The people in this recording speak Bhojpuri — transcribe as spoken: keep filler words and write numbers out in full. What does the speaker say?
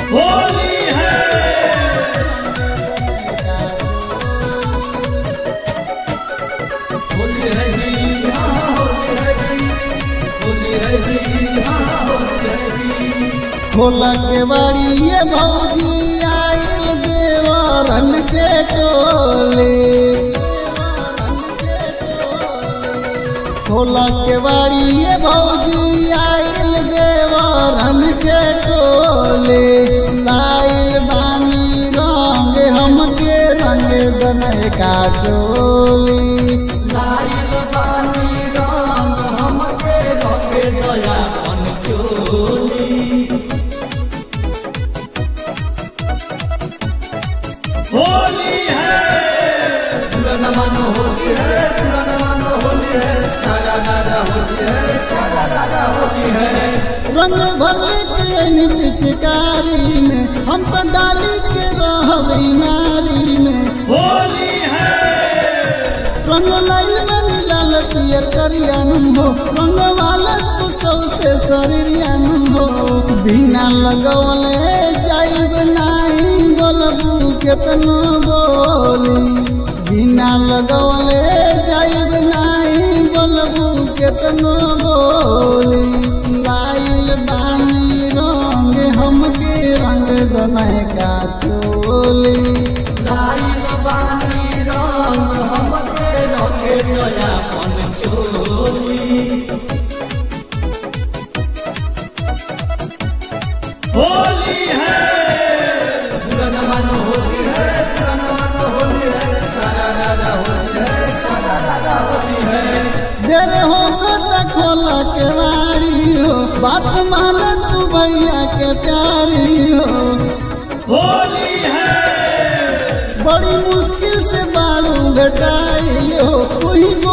होली है। होली है जी हाँ होली है जी, होली है जी हाँ होली है जी। खोला के बाड़ी ये भौजी आइल देवरन के टोले, खोला के बाड़ी ये भौजी आइल देवरन के टोले, लाइल बानी रंग हमके रंग दने का चोली, लाइल बानी रंग हमके रंग दया मन चोली। होली है। पुराना मानो होली है, पुराना मानो होली है, सारा दादा होली है, सारा दादा होली है। रंग भर के पिचकारी में हम तो डाली के रहबी नारी में, होली है। रंग लाई में लाल पियर करियान हो, रंग वाला तू सौसे शरीरियान हो, बिना लगवले जाइब नाई बोलबू केतनो बोली, बिना लगवले जाइब नाई बोलबू केतनो बोली, लाइल बानी रंग हमके रंग दने का चोली, लाइल बानी रंग हमके रंग दया मन चोली। होली है। पुराना मानो होली है, पुराना मानो होली है, सारा दादा होली है, सारा दादा होली है। देर हो कता खोला के वारी हो, बात मान तू भैया के प्यारी हो, होली है। बड़ी मुश्किल से बालू बेटाई हो, कोई